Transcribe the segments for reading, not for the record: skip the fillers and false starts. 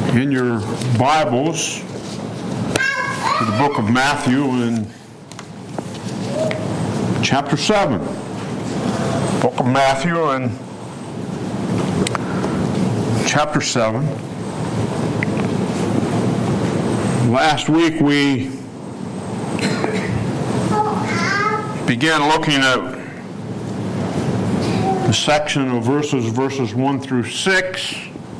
in your Bibles to the book of Matthew in chapter 7. Book of Matthew in chapter 7. Last week we began looking at the section of verses 1 through 6.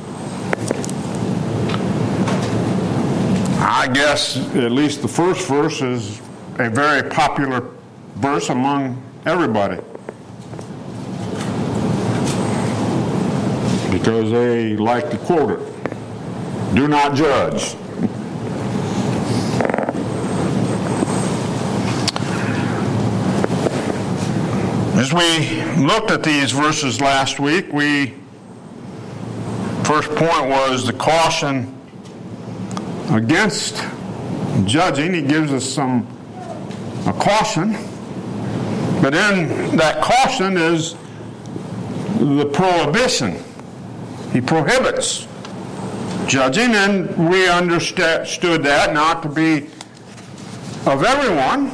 I guess at least the first verse is a very popular verse among everybody, because they like to quote it. Do not judge. As we looked at these verses last week, first point was the caution against judging. He gives us a caution, but in that caution is the prohibition. He prohibits judging, and we understood that not to be of everyone,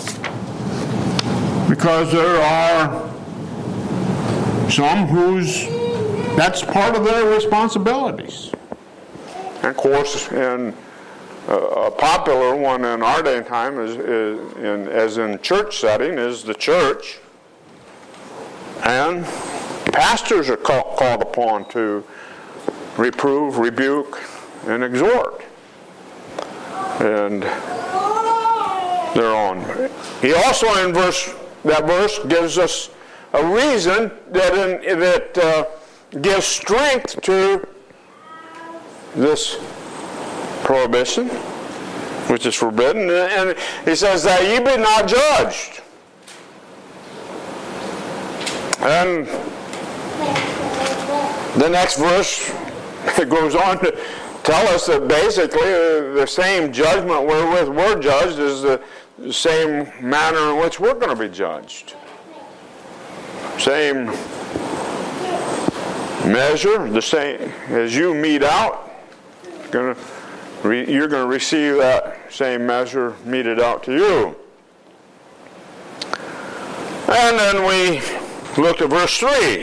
because there are some that's part of their responsibilities. And of course, a popular one in our day and time as in church setting is the church, and pastors are called upon to reprove, rebuke, and exhort, and thereon. He also in that verse gives us a reason that gives strength to this prohibition, which is forbidden, and he says that ye be not judged. And the next verse goes on to tell us that basically the same judgment wherewith we're judged is the same manner in which we're going to be judged. Same measure, the same as you mete out, you're going to receive that same measure meted out to you. And then we looked at verse 3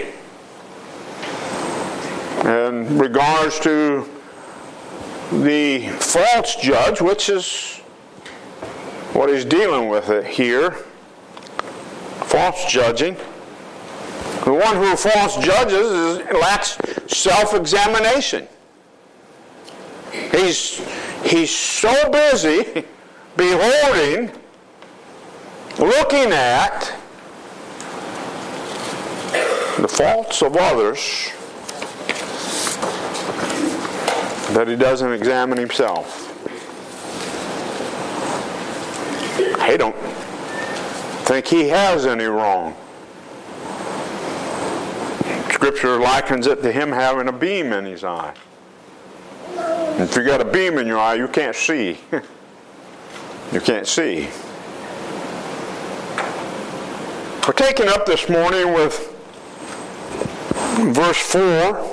in regards to the false judge, which is what he's dealing with it here. False judging. The one who false judges lacks self-examination. He's so busy beholding, looking at the faults of others, that he doesn't examine himself. I don't think he has any wrong. Scripture likens it to him having a beam in his eye. If you got a beam in your eye, you can't see. You can't see. We're taking up this morning with verse 4.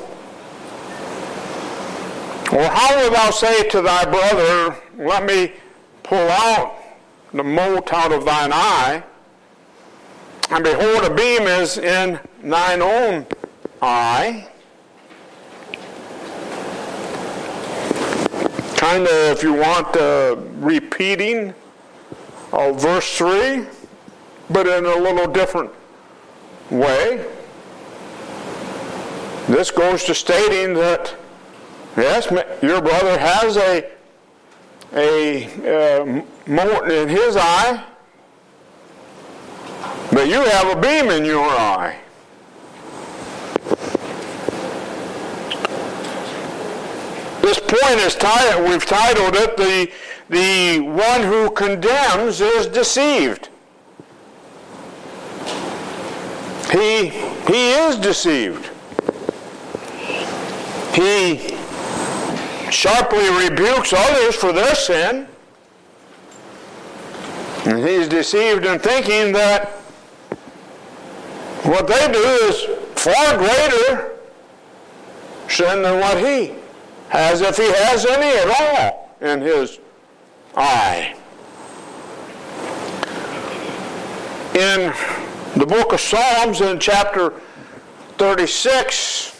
Or how wilt thou say to thy brother, let me pull out the mote out of thine eye, and behold, a beam is in thine own eye? Kind of, if you want, repeating of verse 3, but in a little different way. This goes to stating that, yes, your brother has a mote in his eye, but you have a beam in your eye. This point is we've titled it, the one who condemns is deceived. He is deceived. He sharply rebukes others for their sin, and he's deceived in thinking that what they do is far greater sin than what he as if he has any at all in his eye. In the book of Psalms, in chapter 36,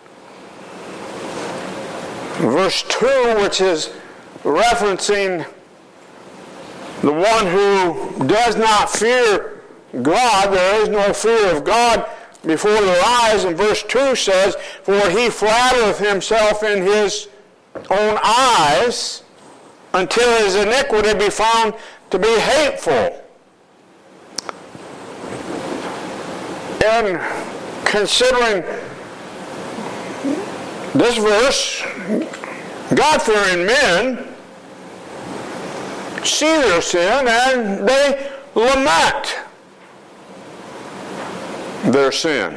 verse 2, which is referencing the one who does not fear God, there is no fear of God before their eyes, and verse 2 says, "For he flattereth himself in his own eyes, until his iniquity be found to be hateful." And considering this verse, God-fearing men see their sin and they lament their sin.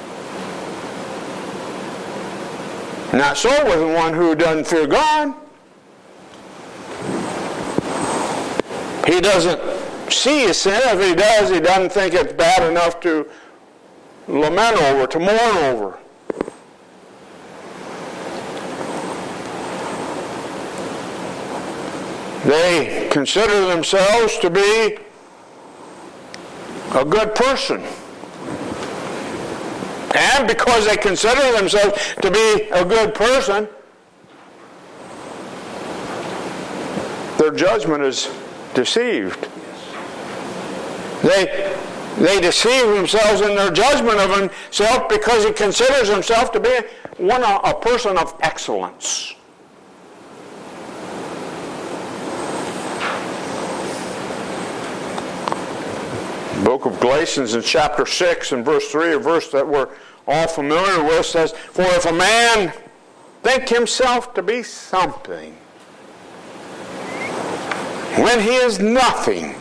Not so with the one who doesn't fear God. He doesn't see his sin. If he does, he doesn't think it's bad enough to lament over, to mourn over. They consider themselves to be a good person. And because they consider themselves to be a good person, their judgment is deceived. They deceive themselves in their judgment of himself because he considers himself to be a person of excellence. The book of Galatians in chapter 6 and verse 3, a verse that we're all familiar with, says, "For if a man think himself to be something, when he is nothing,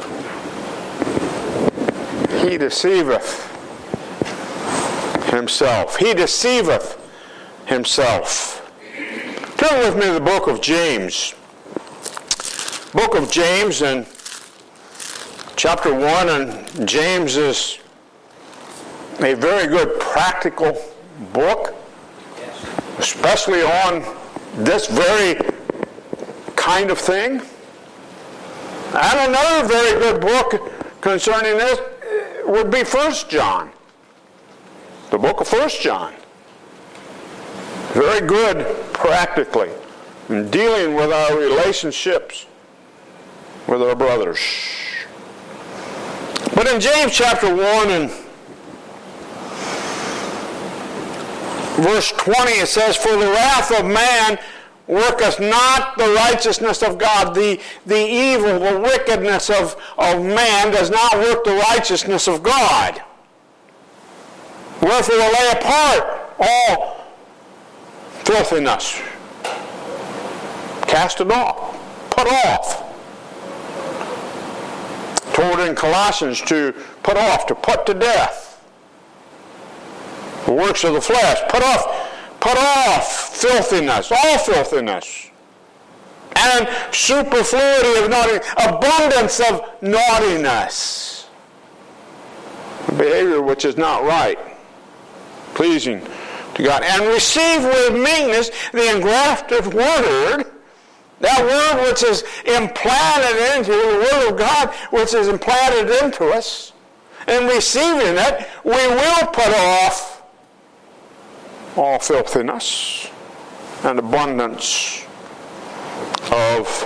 he deceiveth himself." He deceiveth himself. Turn with me to the book of James. Book of James and chapter 1, and James is a very good practical book, especially on this very kind of thing. And another very good book concerning this would be 1 John, the book of 1 John. Very good practically in dealing with our relationships with our brothers. But in James chapter 1 and verse 20 it says, "For the wrath of man worketh not the righteousness of God." The evil, the wickedness of man does not work the righteousness of God. Wherefore lay apart all filthiness. Cast it off. Put off. Told in Colossians to put off, to put to death the works of the flesh. Put off filthiness, all filthiness, and superfluity of naughtiness, abundance of naughtiness, behavior which is not right, pleasing to God, and receive with meekness the engrafted word. That word which is implanted into the Word of God, which is implanted into us, and receiving it, we will put off all filthiness and abundance of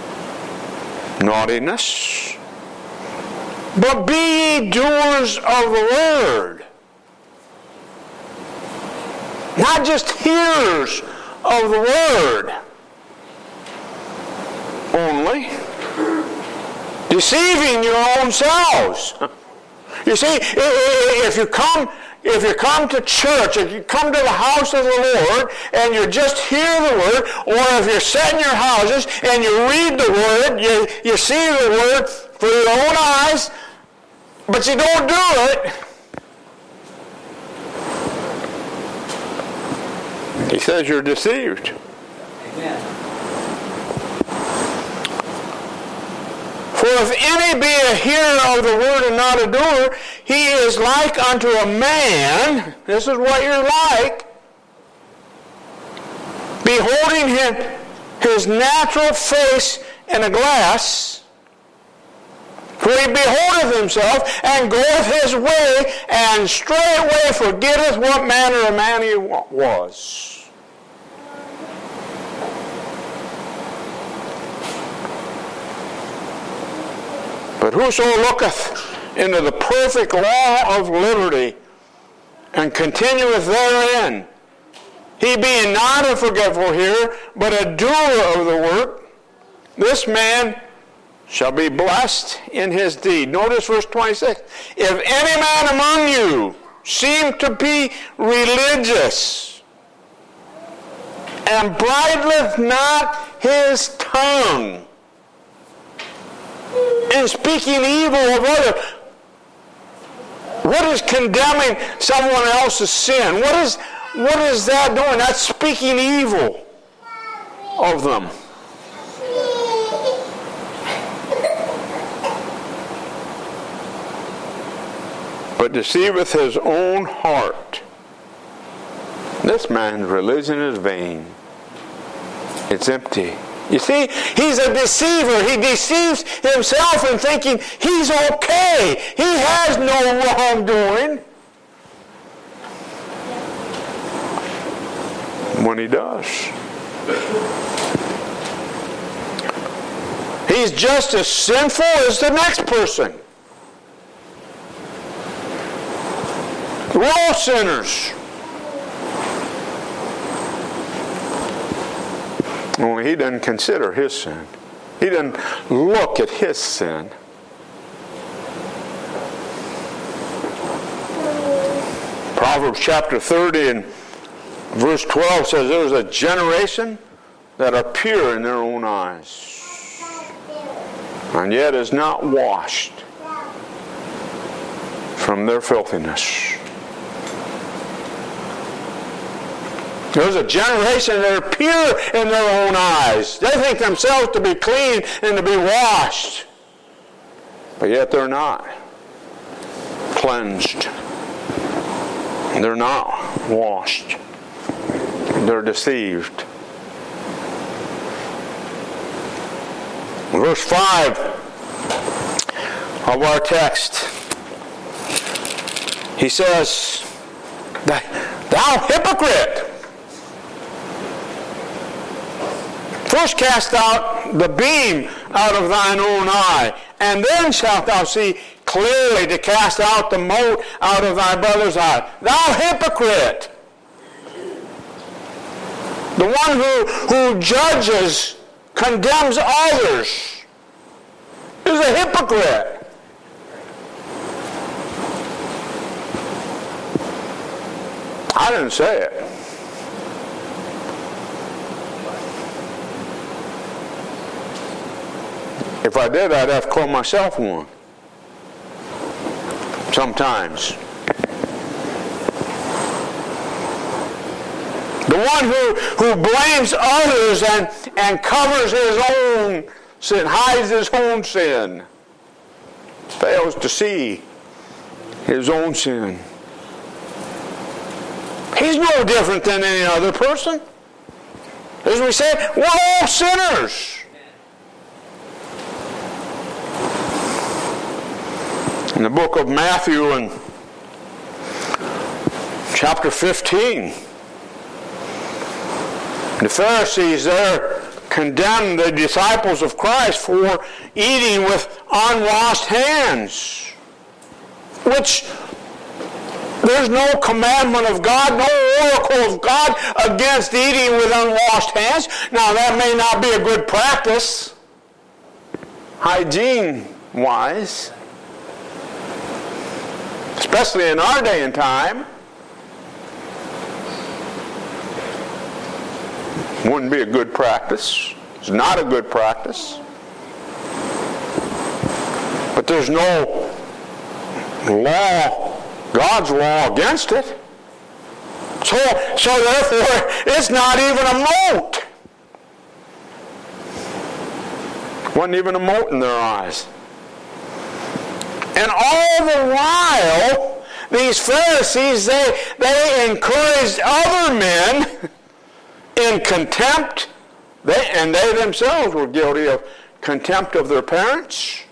naughtiness. But be ye doers of the word, not just hearers of the word only, deceiving your own selves. You see, if you come to church, if you come to the house of the Lord and you just hear the word, or if you're set in your houses and you read the word, you see the word for your own eyes, but you don't do it, he says you're deceived. Amen. For if any be a hearer of the word and not a doer, he is like unto a man, this is what you're like, beholding his natural face in a glass, for he beholdeth himself, and goeth his way, and straightway forgetteth what manner of man he was. But whoso looketh into the perfect law of liberty, and continueth therein, he being not a forgetful hearer, but a doer of the work, this man shall be blessed in his deed. Notice verse 26. If any man among you seem to be religious, and bridleth not his tongue in speaking evil of others, what is condemning someone else's sin? What is that doing? That's speaking evil of them. But deceiveth his own heart. This man's religion is vain. It's empty. You see, he's a deceiver. He deceives himself in thinking he's okay. He has no wrongdoing. When he does, he's just as sinful as the next person. We're all sinners. Only he doesn't consider his sin. He doesn't look at his sin. Proverbs chapter 30 and verse 12 says, there is a generation that are pure in their own eyes, and yet is not washed from their filthiness. There's a generation that are pure in their own eyes. They think themselves to be clean and to be washed. But yet they're not cleansed. They're not washed. They're deceived. Verse 5 of our text, he says, thou hypocrite! First cast out the beam out of thine own eye, and then shalt thou see clearly to cast out the mote out of thy brother's eye. Thou hypocrite! The one who judges, condemns others, is a hypocrite. I didn't say it. If I did, I'd have to call myself one. Sometimes. The one who blames others and covers his own sin, hides his own sin, fails to see his own sin. He's no different than any other person. As we said, we're all sinners. In the book of Matthew in chapter 15, the Pharisees there condemned the disciples of Christ for eating with unwashed hands, which there's no commandment of God, no oracle of God against eating with unwashed hands. Now that may not be a good practice, hygiene-wise, especially in our day and time. Wouldn't be a good practice. It's not a good practice. But there's no law, God's law against it. So therefore, it's not even a mote. Wasn't even a mote in their eyes. And all the while, these Pharisees, they encouraged other men in contempt. They themselves were guilty of contempt of their parents.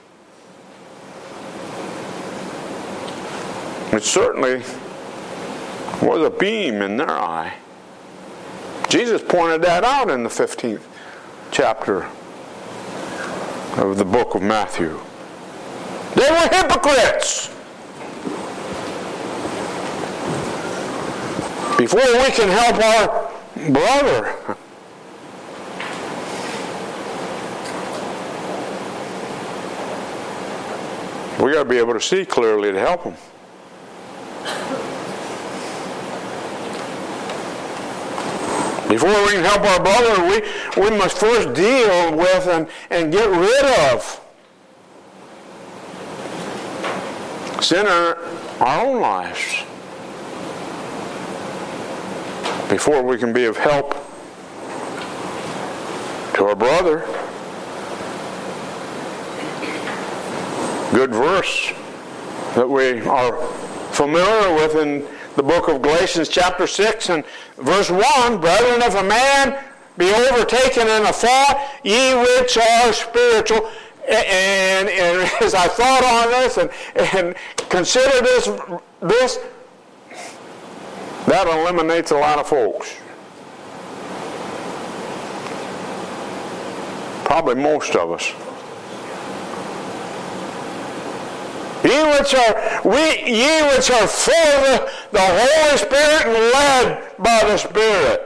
It certainly was a beam in their eye. Jesus pointed that out in the 15th chapter of the book of Matthew. They were hypocrites. Before we can help our brother, we got to be able to see clearly to help them. Before we can help our brother, we must first deal with and get rid of sin in our own lives before we can be of help to our brother. Good verse that we are familiar with in the book of Galatians chapter 6 and verse 1, brethren, if a man be overtaken in a fault, ye which are spiritual. And as I thought on this and consider this, that eliminates a lot of folks. Probably most of us. Ye which are full of the Holy Spirit and led by the Spirit.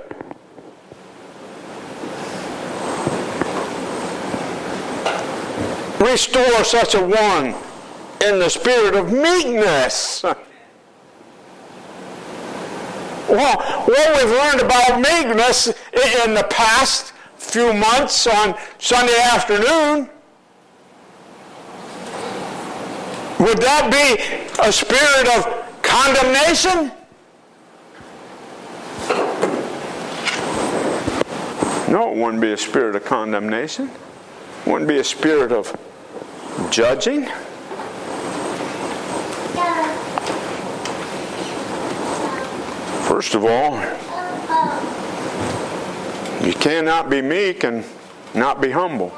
Restore such a one in the spirit of meekness. Well, what we've learned about meekness in the past few months on Sunday afternoon, would that be a spirit of condemnation? No, it wouldn't be a spirit of condemnation. It wouldn't be a spirit of judging. First of all, you cannot be meek and not be humble.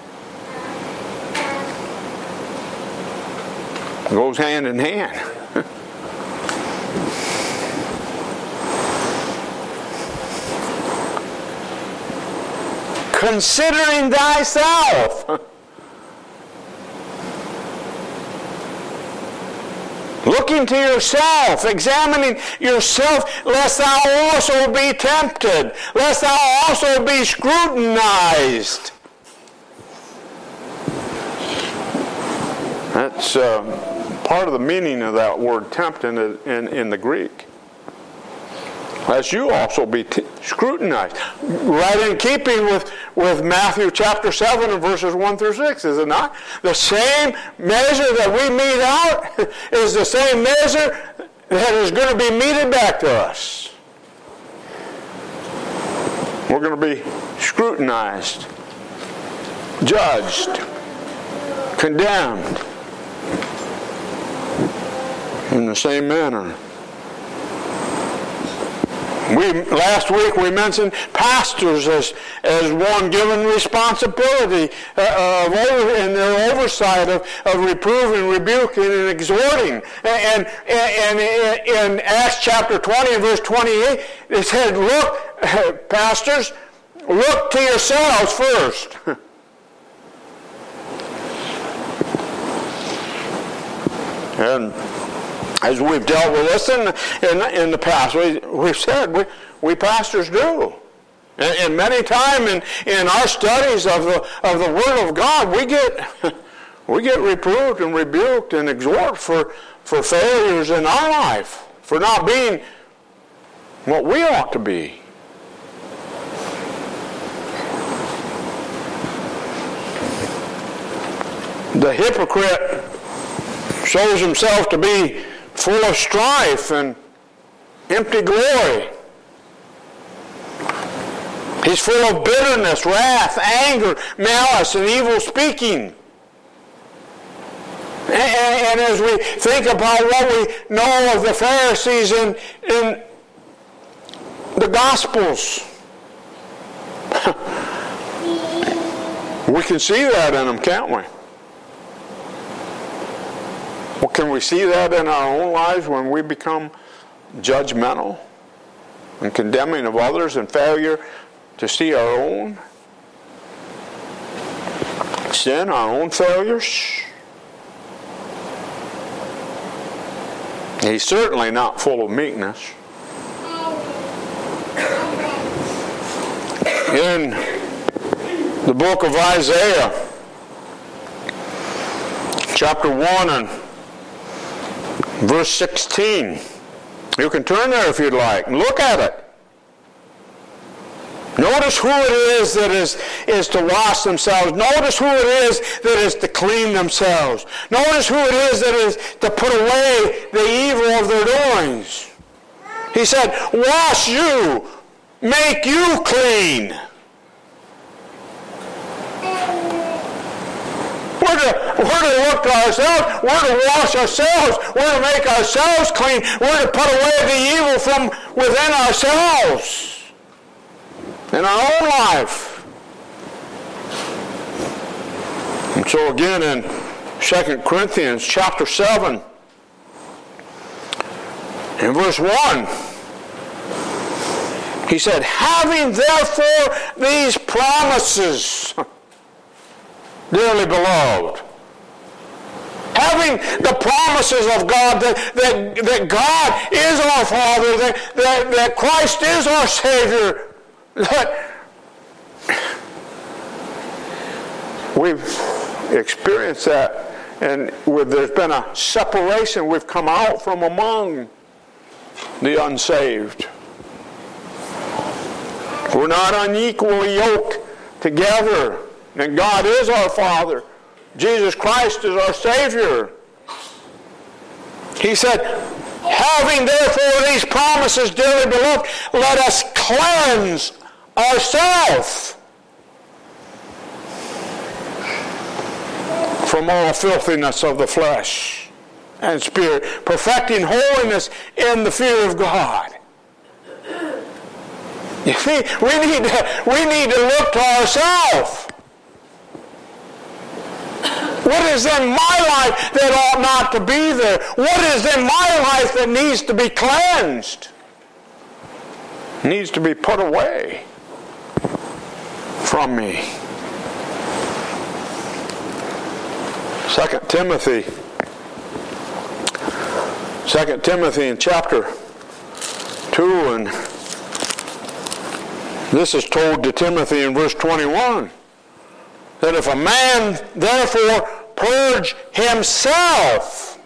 It goes hand in hand. Considering thyself. Looking to yourself, examining yourself, lest thou also be tempted, lest thou also be scrutinized. That's part of the meaning of that word tempted in the Greek. Lest you also be scrutinized. Right in keeping with Matthew chapter 7 and verses 1 through 6, is it not? The same measure that we mete out is the same measure that is going to be meted back to us. We're going to be scrutinized, judged, condemned in the same manner. Last week we mentioned pastors as one given responsibility in their oversight of reproving, rebuking, and exhorting. And in Acts chapter 20 and verse 28, it said, look, pastors, look to yourselves first. And as we've dealt with this in the past, we've said we pastors do. And many times in our studies of the Word of God, we get reproved and rebuked and exhorted for failures in our life, for not being what we ought to be. The hypocrite shows himself to be full of strife and empty glory. He's full of bitterness, wrath, anger, malice, and evil speaking. And as we think about what we know of the Pharisees in the Gospels, We can see that in them, can't we? Well, can we see that in our own lives when we become judgmental and condemning of others and failure to see our own sin, our own failures? He's certainly not full of meekness. In the book of Isaiah, chapter 1 and verse 16. You can turn there if you'd like and look at it. Notice who it is that is to wash themselves. Notice who it is that is to clean themselves. Notice who it is that is to put away the evil of their doings. He said, wash you, make you clean. We're to look to ourselves. We're to wash ourselves. We're to make ourselves clean. We're to put away the evil from within ourselves in our own life. And so again in 2 Corinthians chapter 7 in verse 1, he said, having therefore these promises, dearly beloved, having the promises of God that God is our Father, that Christ is our Savior, that we've experienced that, and there's been a separation. We've come out from among the unsaved. We're not unequally yoked together. And God is our Father. Jesus Christ is our Savior. He said, having therefore these promises, dearly beloved, let us cleanse ourselves from all filthiness of the flesh and spirit, perfecting holiness in the fear of God. You see, we need to look to ourselves. What is in my life that ought not to be there? What is in my life that needs to be cleansed? Needs to be put away from me. 2 Timothy in chapter 2, and this is told to Timothy in verse 21. That if a man therefore purge himself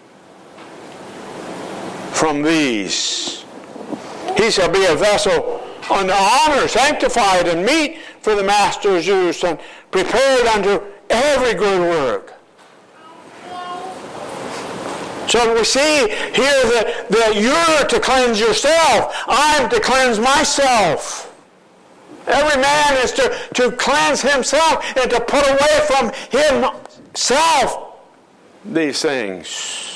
from these, he shall be a vessel unto honor, sanctified and meet for the master's use, and prepared unto every good work. So we see here that you're to cleanse yourself. I'm to cleanse myself. Every man is to cleanse himself and to put away from himself these things.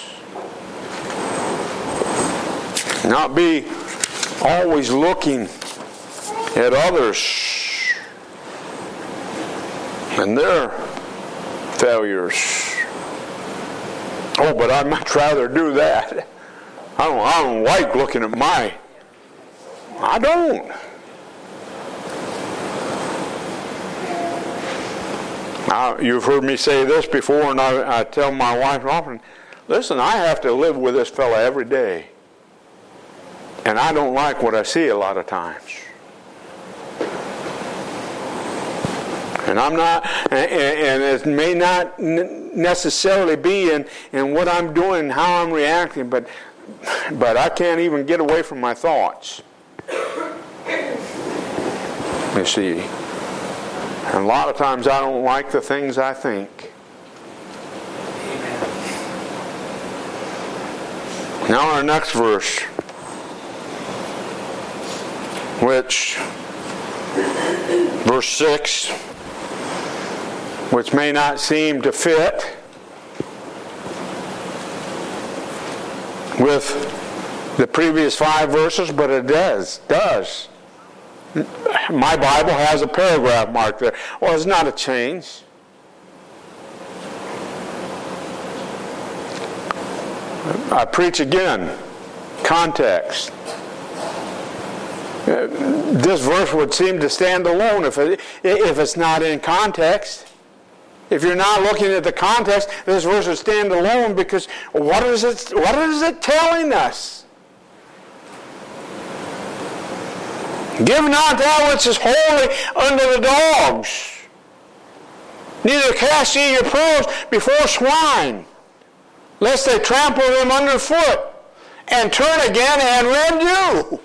Not be always looking at others and their failures. Oh, but I'd much rather do that. I don't like looking at I don't. You've heard me say this before, and I tell my wife often, listen, I have to live with this fella every day. And I don't like what I see a lot of times. And I'm not, and it may not necessarily be in what I'm doing, how I'm reacting, but I can't even get away from my thoughts. You see. And a lot of times I don't like the things I think. Now our next verse, which, verse 6, which may not seem to fit with the previous 5 verses, but it does. My Bible has a paragraph mark there. Well, it's not a change. I preach again. Context. This verse would seem to stand alone if it's not in context. If you're not looking at the context, this verse would stand alone because what is it telling us? Give not that which is holy unto the dogs. Neither cast ye your pearls before swine, lest they trample them underfoot, and turn again and rend you.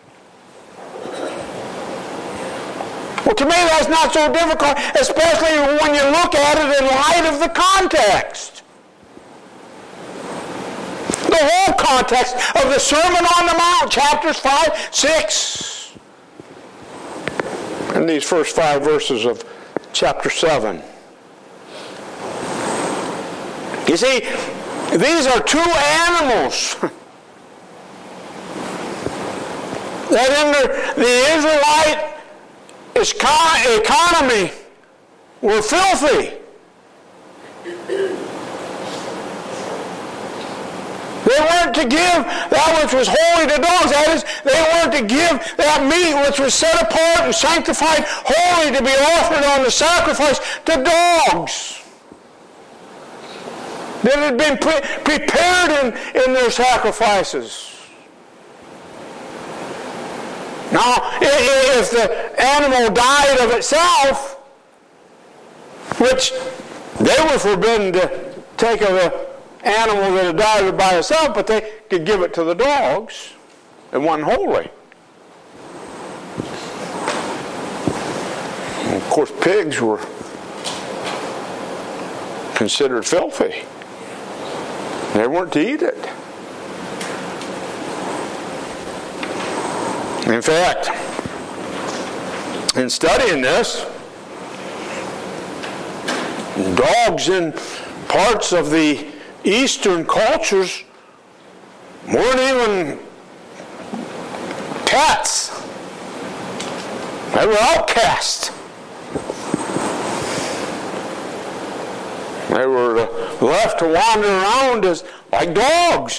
Well, to me that's not so difficult, especially when you look at it in light of the context. The whole context of the Sermon on the Mount, chapters 5, 6. And these first 5 verses of chapter 7. You see, these are 2 animals that in the Israelite economy were filthy. They weren't to give that which was holy to dogs. That is, they weren't to give that meat which was set apart and sanctified holy to be offered on the sacrifice to dogs that had been prepared in their sacrifices. Now, if the animal died of itself, which they were forbidden to take of an animal that had died by itself, but they could give it to the dogs. It wasn't holy. And of course, pigs were considered filthy. They weren't to eat it. In fact, in studying this, dogs in parts of the Eastern cultures weren't even pets. They were outcast. They were left to wander around as like dogs,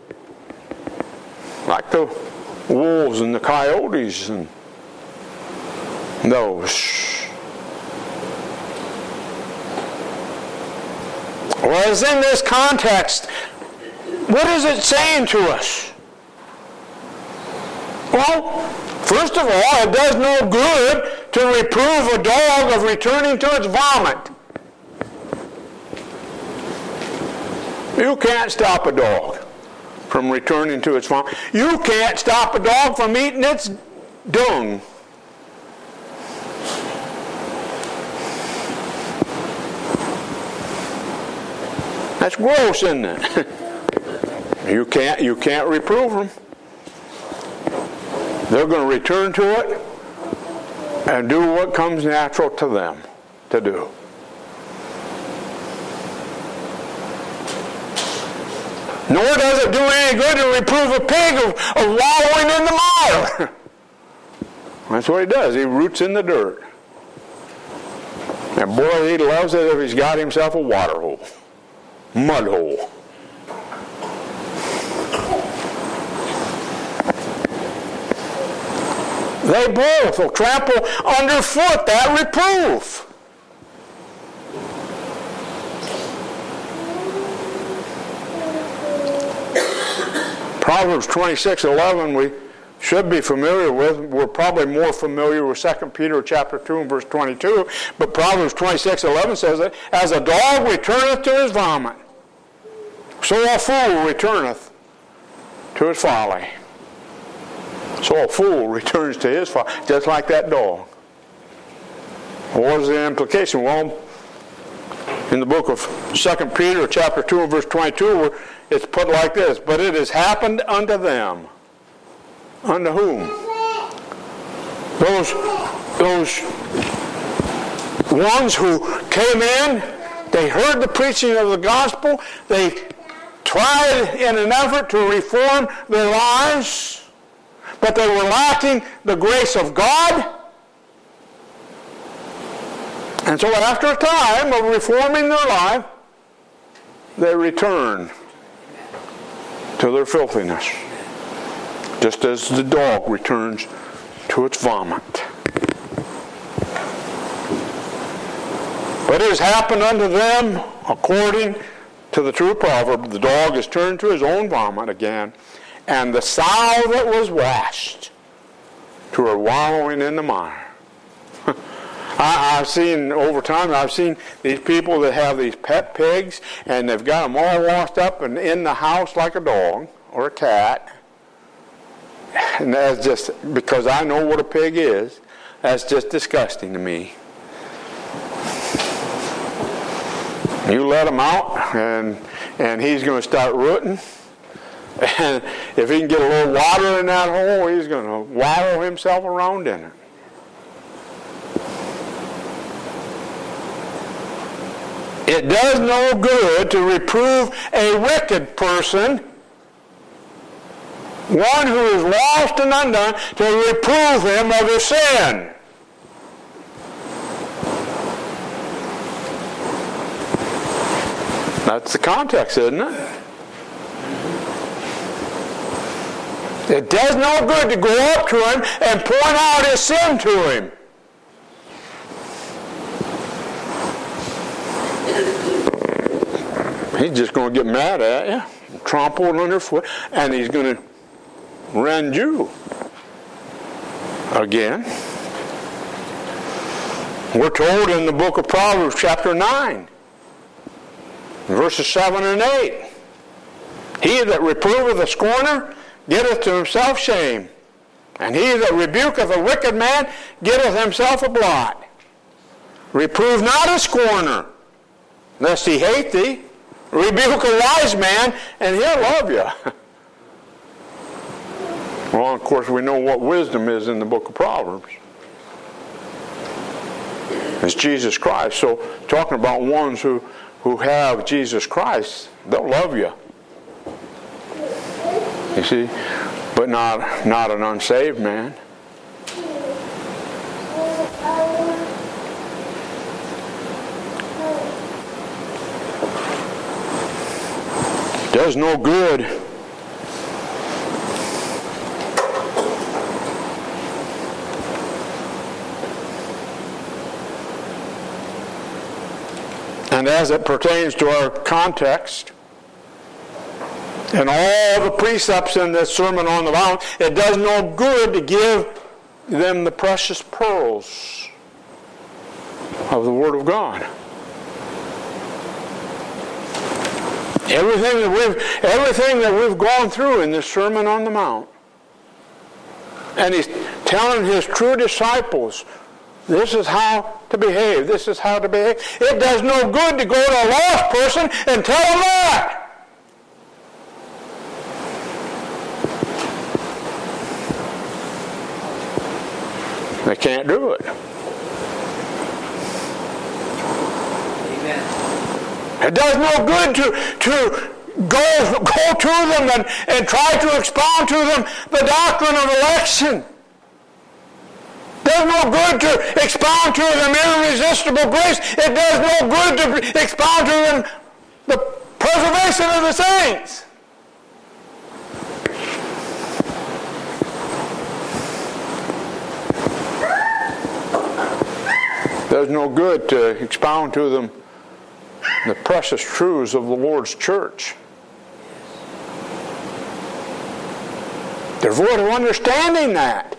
like the wolves and the coyotes and those. Whereas in this context, what is it saying to us? Well, first of all, it does no good to reprove a dog of returning to its vomit. You can't stop a dog from returning to its vomit. You can't stop a dog from eating its dung. That's gross, isn't it? You can't reprove them. They're going to return to it and do what comes natural to them to do. Nor does it do any good to reprove a pig of wallowing in the mire. That's what he does. He roots in the dirt. And boy, he loves it if he's got himself a water hole. Mud hole. They both will trample underfoot that reproof. Proverbs 26:11 we should be familiar with. We're probably more familiar with 2 Peter chapter 2 and verse 22. But Proverbs 26:11 says that as a dog returneth to his vomit, so a fool returneth to his folly. So a fool returns to his folly, just like that dog. What is the implication? Well, in the book of 2 Peter chapter 2 and verse 22, it's put like this: but it has happened unto them. Unto whom? Those ones who came in, they heard the preaching of the gospel, they tried in an effort to reform their lives, but they were lacking the grace of God. And so after a time of reforming their life, they return to their filthiness, just as the dog returns to its vomit. But it has happened unto them according to the true proverb, the dog is turned to his own vomit again, and the sow that was washed to her wallowing in the mire. I've seen, over time, I've seen these people that have these pet pigs, and they've got them all washed up and in the house like a dog or a cat. And that's just, because I know what a pig is, that's just disgusting to me. You let him out, and he's going to start rooting. And if he can get a little water in that hole, he's going to wallow himself around in it. It does no good to reprove a wicked person, one who is lost and undone, to reprove him of his sin. That's the context, isn't it? It does no good to go up to him and point out his sin to him. He's just going to get mad at you, trample it underfoot, and he's going to rend you again. We're told in the book of Proverbs, chapter 9, verses 7 and 8, he that reproveth a scorner getteth to himself shame, and he that rebuketh a wicked man getteth himself a blot. Reprove not a scorner, lest he hate thee. Rebuke a wise man, and he'll love you. Well, of course, we know what wisdom is in the book of Proverbs. It's Jesus Christ. So, talking about ones who have Jesus Christ, they'll love you. You see? But not an unsaved man. Does no good and as it pertains to our context and all the precepts in this Sermon on the Mount, it does no good to give them the precious pearls of the Word of God. Everything that we've gone through in this Sermon on the Mount. And he's telling his true disciples, this is how to behave, this is how to behave. It does no good to go to a lost person and tell them that. They can't do it. It does no good to go to them and try to expound to them the doctrine of election. It does no good to expound to them irresistible grace. It does no good to expound to them the preservation of the saints. It does no good to expound to them the precious truths of the Lord's church. They're void of understanding that.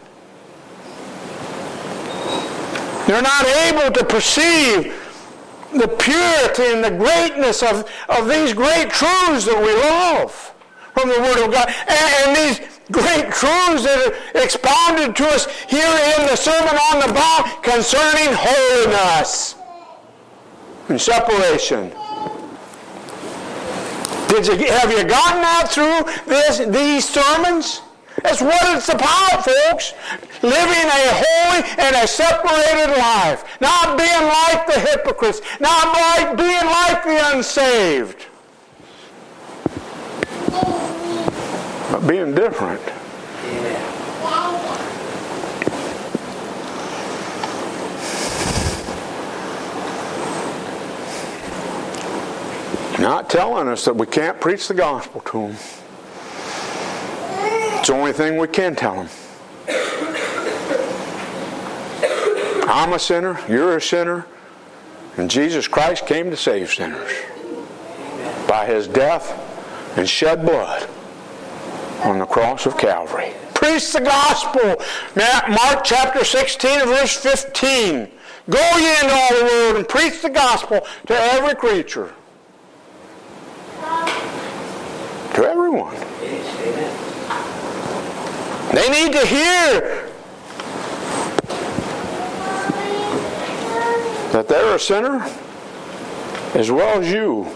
They're not able to perceive the purity and the greatness of these great truths that we love from the Word of God. And these great truths that are expounded to us here in the Sermon on the Mount concerning holiness and separation. Have you gotten that through these sermons? That's what it's about, folks. Living a holy and a separated life. Not being like the hypocrites. Not being like the unsaved. But being different. Not telling us that we can't preach the gospel to them. It's the only thing we can tell them. I'm a sinner, you're a sinner, and Jesus Christ came to save sinners by His death and shed blood on the cross of Calvary. Preach the gospel. Mark chapter 16 and verse 15. Go ye into all the world and preach the gospel to every creature. To everyone. They need to hear that they're a sinner as well as you.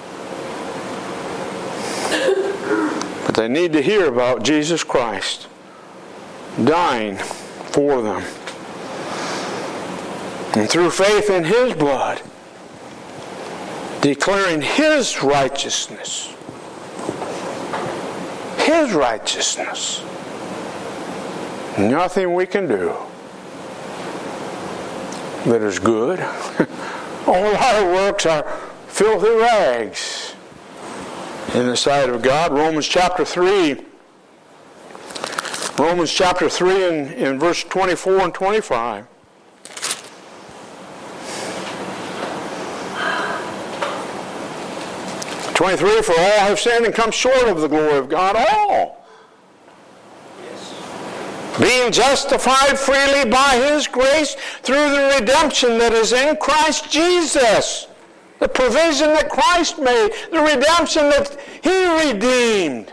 But they need to hear about Jesus Christ dying for them. And through faith in His blood, declaring His righteousness. His righteousness. Nothing we can do that is good. All our works are filthy rags in the sight of God. Romans chapter 3 in verse 24 and 25. For all have sinned and come short of the glory of God. All. Being justified freely by His grace through the redemption that is in Christ Jesus. The provision that Christ made. The redemption that He redeemed.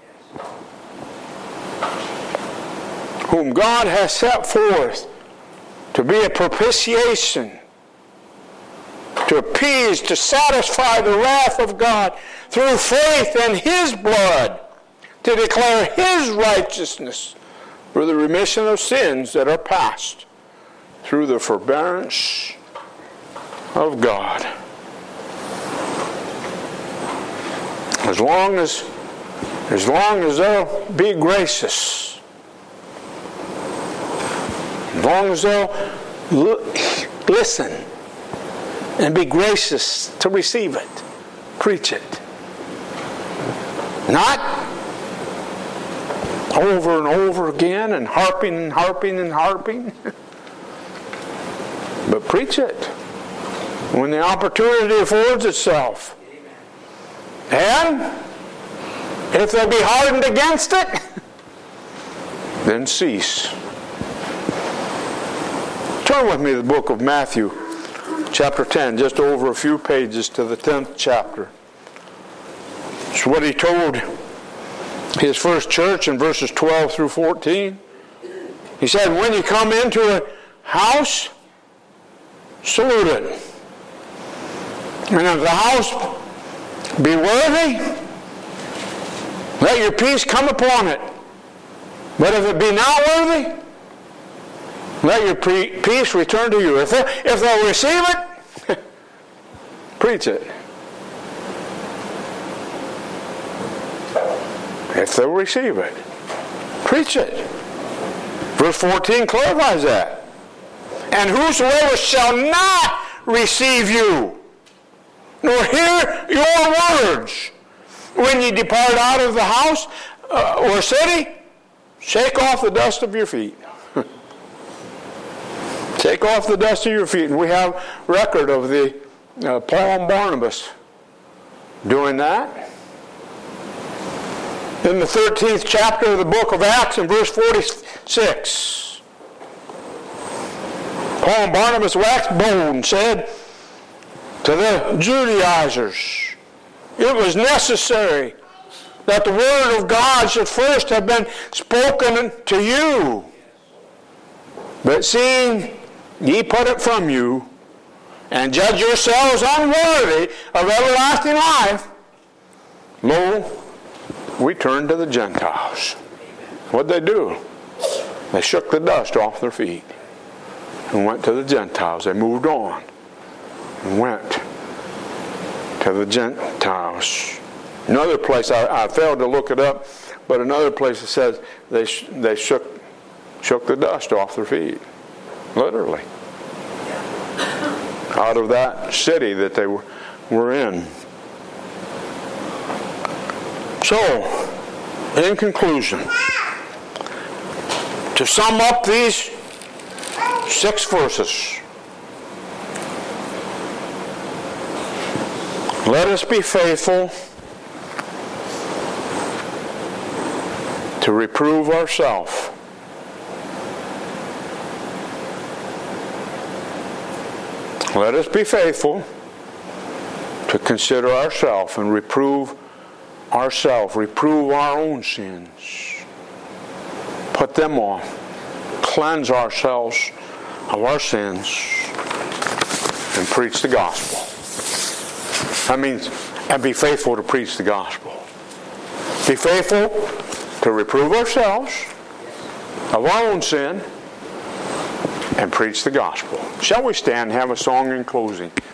Whom God has set forth to be a propitiation, to appease, to satisfy the wrath of God through faith in His blood, to declare His righteousness for the remission of sins that are past through the forbearance of God. As long as they'll be gracious, as long as they'll listen and be gracious to receive it, preach it. Not over and over again and harping and harping and harping. But preach it when the opportunity affords itself. And if they'll be hardened against it, then cease. Turn with me to the book of Matthew, chapter 10, just over a few pages to the 10th chapter. It's what He told His first church in verses 12 through 14. He said, when you come into a house, salute it. And if the house be worthy, let your peace come upon it. But if it be not worthy, let your peace return to you. If they'll receive it, preach it. If they'll receive it, preach it. Verse 14 clarifies that. And whosoever shall not receive you, nor hear your words, when ye depart out of the house or city, shake off the dust of your feet. Take off the dust of your feet. And we have record of the Paul and Barnabas doing that. In the 13th chapter of the book of Acts, in verse 46, Paul and Barnabas waxed bold and said to the Judaizers, it was necessary that the word of God should first have been spoken to you. But seeing ye put it from you, and judge yourselves unworthy of everlasting life, lo, we turned to the Gentiles. What'd they do? They shook the dust off their feet and went to the Gentiles. They moved on and went to the Gentiles. Another place, I failed to look it up, but another place it says they shook the dust off their feet. Literally. Out of that city that they were in. So, in conclusion, to sum up these 6 verses, let us be faithful to reprove ourselves. Let us be faithful to consider ourselves and reprove ourselves, reprove our own sins, put them off, cleanse ourselves of our sins, and preach the gospel. That means, and be faithful to preach the gospel. Be faithful to reprove ourselves of our own sin and preach the gospel. Shall we stand and have a song in closing?